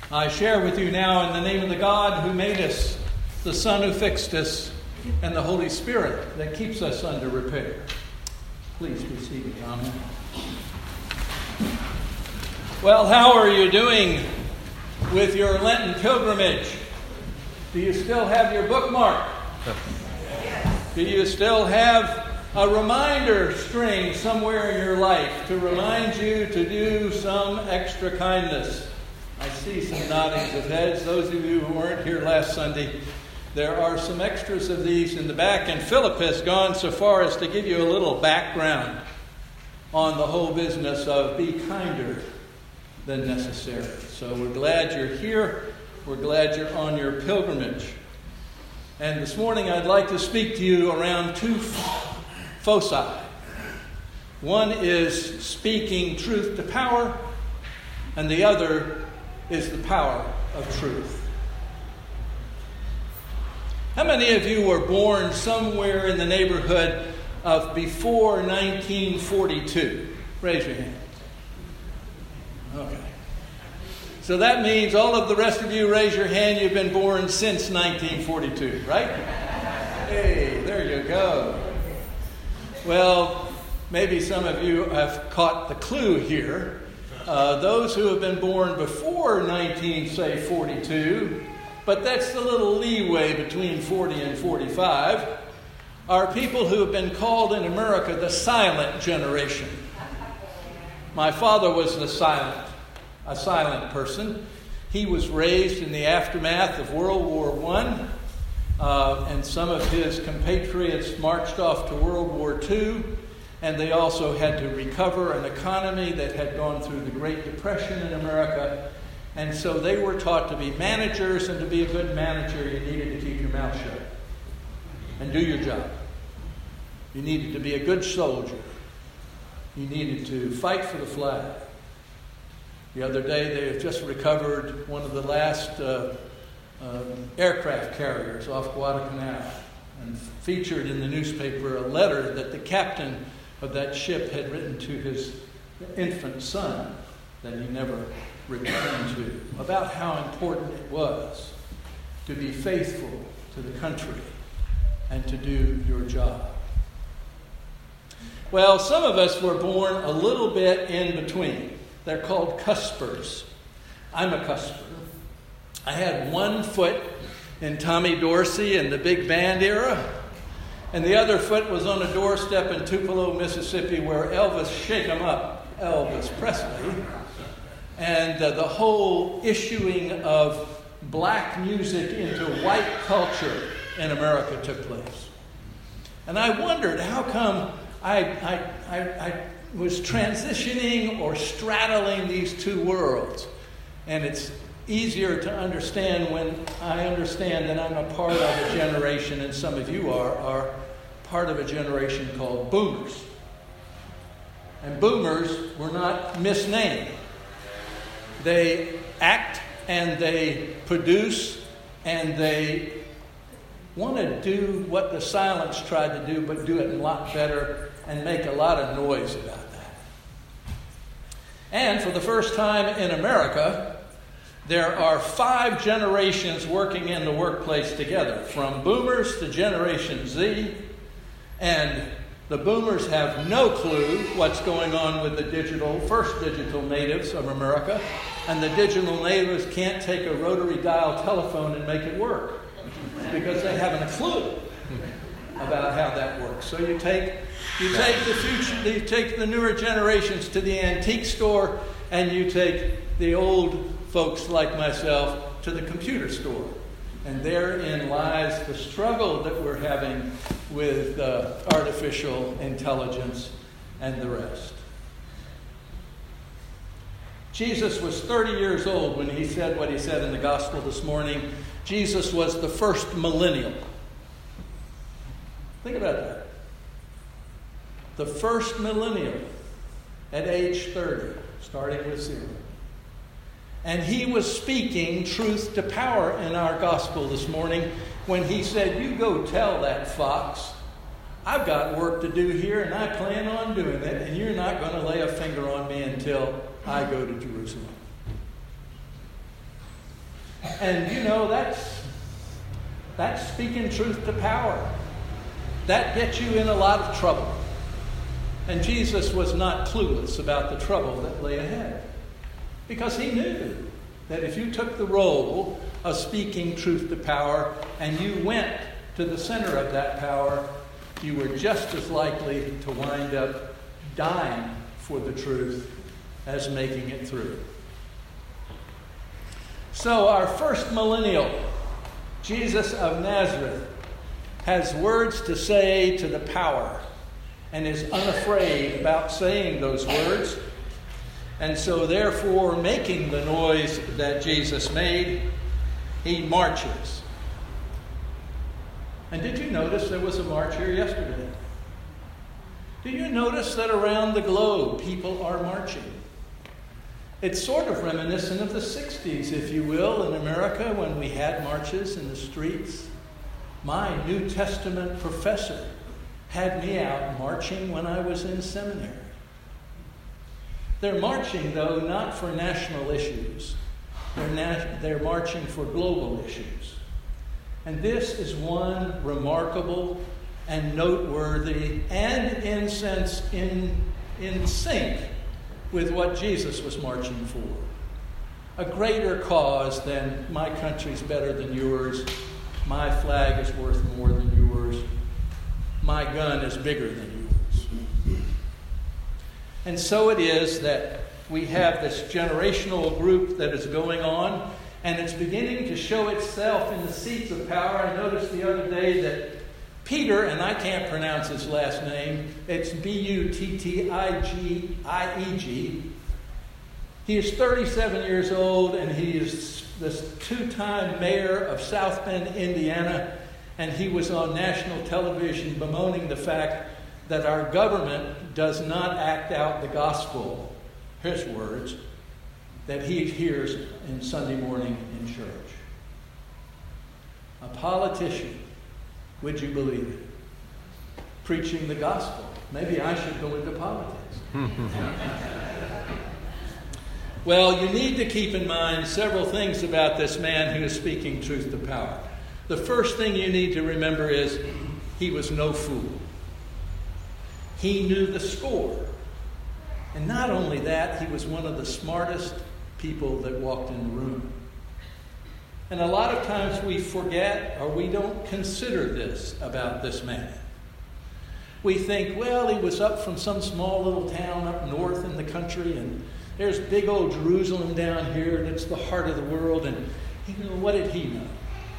I share with you now in the name of the God who made us, the Son who fixed us, and the Holy Spirit that keeps us under repair. Please be seated. Amen. Well, how are you doing with your Lenten pilgrimage? Do you still have your bookmark? Do you still have a reminder string somewhere in your life to remind you to do some extra kindness? I see some noddings of heads. Those of you who weren't here last Sunday, there are some extras of these in the back, and Philip has gone so far as to give you a little background on the whole business of be kinder than necessary. So we're glad you're here. We're glad you're on your pilgrimage. And this morning I'd like to speak to you around two foci. One is speaking truth to power, and the other is the power of truth. How many of you were born somewhere in the neighborhood of before 1942? Raise your hand. Okay. So that means all of the rest of you raise your hand. You've been born since 1942, right? Hey, there you go. Well, maybe some of you have caught the clue here. Those who have been born before 1942, but that's the little leeway between 40 and 45, are people who have been called in America the silent generation. My father was a silent person. He was raised in the aftermath of World War I, and some of his compatriots marched off to World War II. And they also had to recover an economy that had gone through the Great Depression in America. And so they were taught to be managers, and to be a good manager, you needed to keep your mouth shut and do your job. You needed to be a good soldier. You needed to fight for the flag. The other day, they had just recovered one of the last aircraft carriers off Guadalcanal, and featured in the newspaper a letter that the captain of that ship had written to his infant son that he never returned to, about how important it was to be faithful to the country and to do your job. Well, some of us were born a little bit in between. They're called cuspers. I'm a cusper. I had one foot in Tommy Dorsey and the big band era, and the other foot was on a doorstep in Tupelo, Mississippi, where Elvis Presley, and the whole issuing of black music into white culture in America took place. And I wondered how come I was transitioning or straddling these two worlds. And it's easier to understand when I understand that I'm a part of a generation, and some of you are part of a generation called boomers. And boomers were not misnamed. They act and they produce and they want to do what the silents tried to do, but do it a lot better and make a lot of noise about that. And for the first time in America, there are 5 generations working in the workplace together, from boomers to Generation Z, and the boomers have no clue what's going on with the first digital natives of America, and the digital natives can't take a rotary dial telephone and make it work because they haven't a clue about how that works. So you take the newer generations to the antique store, and you take the old folks like myself to the computer store. And therein lies the struggle that we're having with artificial intelligence and the rest. Jesus was 30 years old when he said what he said in the gospel this morning. Jesus was the first millennial. Think about that. The first millennial at age 30, starting with 0. And he was speaking truth to power in our gospel this morning when he said, you go tell that fox, I've got work to do here and I plan on doing it, and you're not going to lay a finger on me until I go to Jerusalem. And you know, that's speaking truth to power. That gets you in a lot of trouble. And Jesus was not clueless about the trouble that lay ahead. Because he knew that if you took the role of speaking truth to power and you went to the center of that power, you were just as likely to wind up dying for the truth as making it through. So our first millennial, Jesus of Nazareth, has words to say to the power and is unafraid about saying those words. And so therefore, making the noise that Jesus made, he marches. And did you notice there was a march here yesterday? Did you notice that around the globe people are marching? It's sort of reminiscent of the 60s, if you will, in America when we had marches in the streets. My New Testament professor had me out marching when I was in seminary. They're marching, though, not for national issues. They're marching for global issues. And this is one remarkable and noteworthy and, in sense, in sync with what Jesus was marching for. A greater cause than my country's better than yours, my flag is worth more than yours, my gun is bigger than yours. And so it is that we have this generational group that is going on, and it's beginning to show itself in the seats of power. I noticed the other day that Peter, and I can't pronounce his last name, it's Buttigieg. He is 37 years old, and he is this two-time mayor of South Bend, Indiana, and he was on national television bemoaning the fact that our government does not act out the gospel, his words, that he hears in Sunday morning in church. A politician, would you believe it, preaching the gospel. Maybe I should go into politics. Well, you need to keep in mind several things about this man who is speaking truth to power. The first thing you need to remember is he was no fool. He knew the score. And not only that, he was one of the smartest people that walked in the room. And a lot of times we forget or we don't consider this about this man. We think, well, he was up from some small little town up north in the country, and there's big old Jerusalem down here, and it's the heart of the world, and what did he know?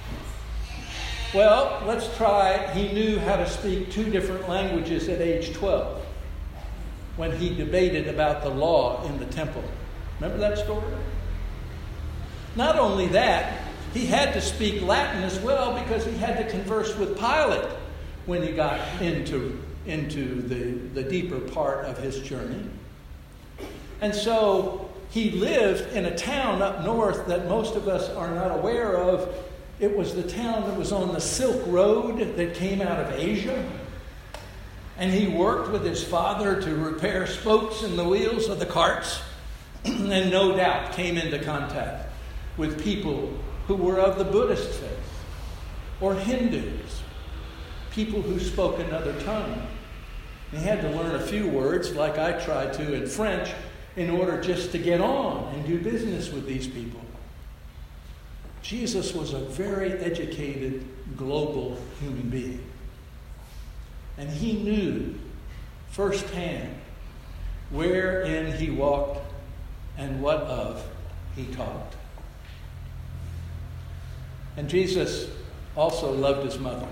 Well, let's try. He knew how to speak 2 different languages at age 12 when he debated about the law in the temple. Remember that story? Not only that, he had to speak Latin as well because he had to converse with Pilate when he got into the deeper part of his journey. And so he lived in a town up north that most of us are not aware of. It was the town that was on the Silk Road that came out of Asia. And he worked with his father to repair spokes in the wheels of the carts, and no doubt came into contact with people who were of the Buddhist faith or Hindus, people who spoke another tongue. He had to learn a few words, like I tried to in French, in order just to get on and do business with these people. Jesus was a very educated, global human being. And he knew firsthand wherein he walked and what of he talked. And Jesus also loved his mother.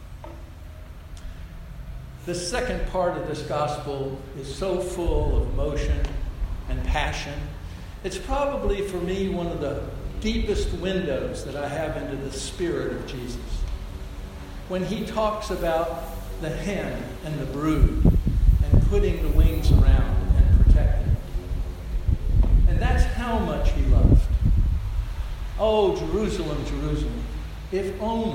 The second part of this gospel is so full of emotion and passion. It's probably, for me, one of the deepest windows that I have into the spirit of Jesus. When he talks about the hen and the brood and putting the wings around and protecting. And that's how much he loved. Oh, Jerusalem, Jerusalem, if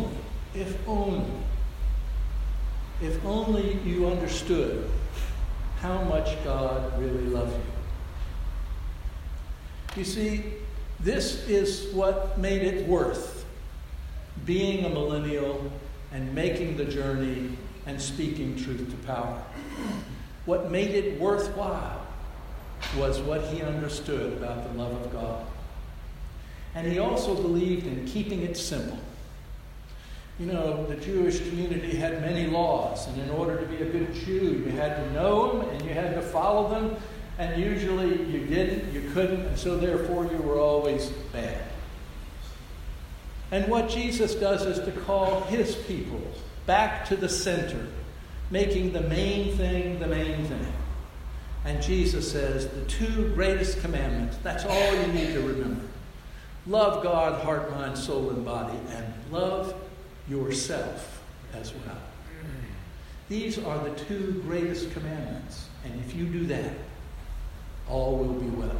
only you understood how much God really loves you. You see, This is what made it worth being a millennial and making the journey and speaking truth to power. What made it worthwhile was what he understood about the love of God. And he also believed in keeping it simple. You know, the Jewish community had many laws, and in order to be a good Jew, you had to know them and you had to follow them, and usually you didn't, you couldn't, and so therefore you were always bad. And what Jesus does is to call his people back to the center, making the main thing the main thing. And Jesus says the two greatest commandments, that's all you need to remember. Love God, heart, mind, soul, and body, and love yourself as well. These are the two greatest commandments. And if you do that, all will be well.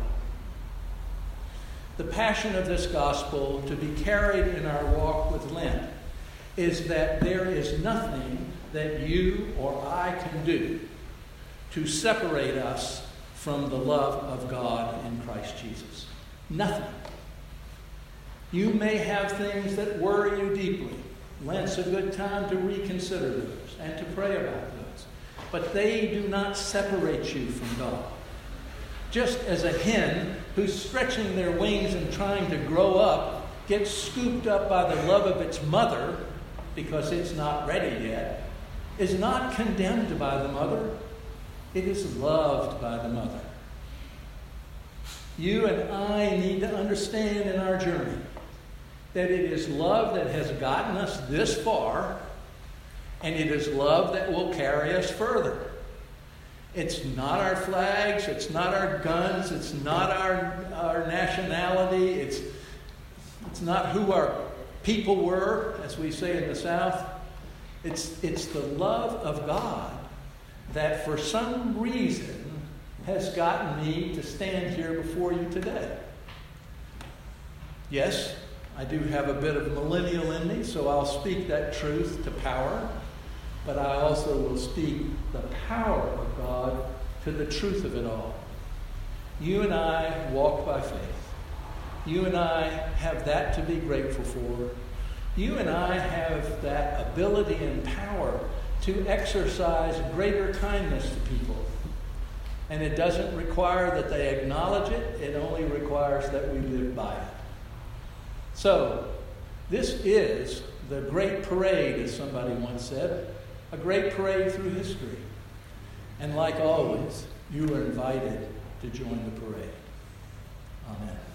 The passion of this gospel to be carried in our walk with Lent is that there is nothing that you or I can do to separate us from the love of God in Christ Jesus. Nothing. You may have things that worry you deeply. Lent's a good time to reconsider those and to pray about those. But they do not separate you from God. Just as a hen who's stretching their wings and trying to grow up gets scooped up by the love of its mother because it's not ready yet, is not condemned by the mother. It is loved by the mother. You and I need to understand in our journey that it is love that has gotten us this far, and it is love that will carry us further. It's not our flags, it's not our guns, it's not our nationality, it's not who our people were, as we say in the South. It's the love of God that for some reason has gotten me to stand here before you today. Yes, I do have a bit of millennial in me, so I'll speak that truth to power. But I also will speak the power of God to the truth of it all. You and I walk by faith. You and I have that to be grateful for. You and I have that ability and power to exercise greater kindness to people. And it doesn't require that they acknowledge it. It only requires that we live by it. So, this is the great parade, as somebody once said. A great parade through history. And like always, you are invited to join the parade. Amen.